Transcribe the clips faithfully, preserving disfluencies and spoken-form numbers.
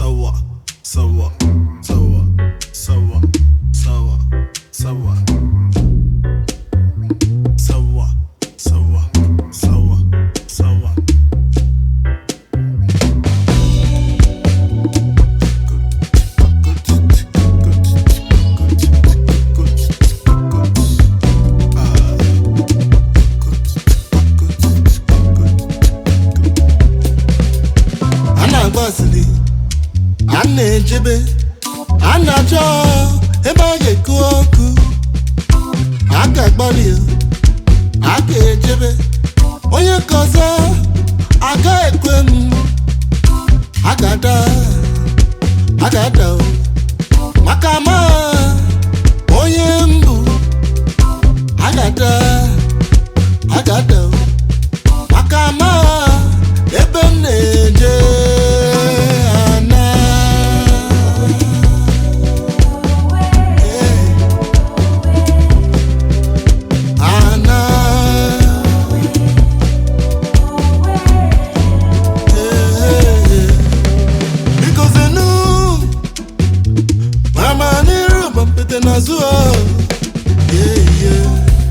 So what? So what? So what? So what? So what? So what? So what? So what? So what? So what? Anejebe, anacho, ebe oge kuoku. Aka gbali, aka ejebe. Onye kozo, aga ekwem. Agada, agada. Makama, onye mbu. Agada, agada. Makama, ebe neje. Yeah, yeah,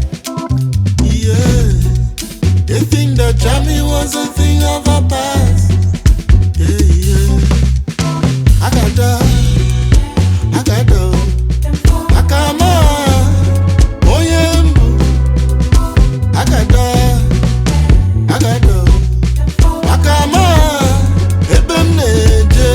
yeah. They think that Jamie was a thing of our past. Yeah, yeah. I got that, I got that. I got my, oh yeah. I got that, I got that. I got my, eben neje.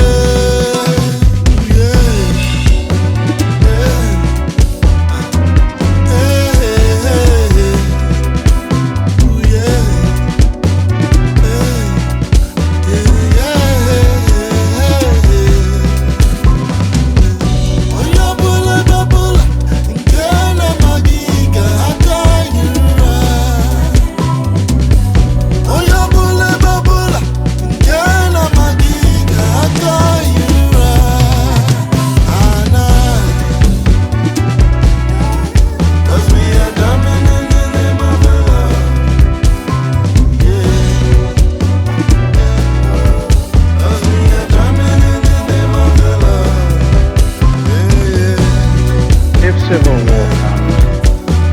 Civil war comes,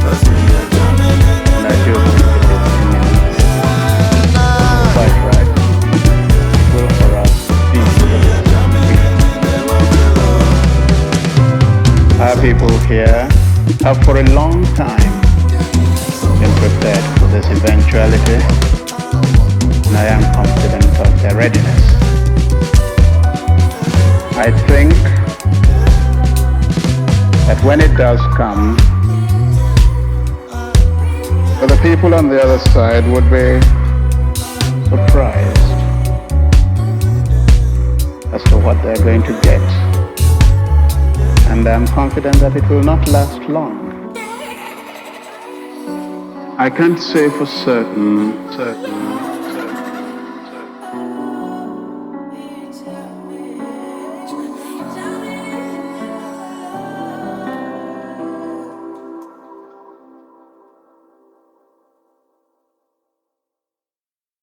and I do believe it is imminent. Quite right. Will for us peace. Our people here have for a long time been prepared for this eventuality, and I am confident of their readiness. I think that when it does come, that the people on the other side would be surprised as to what they're going to get. And I'm confident that it will not last long. I can't say for certain, certain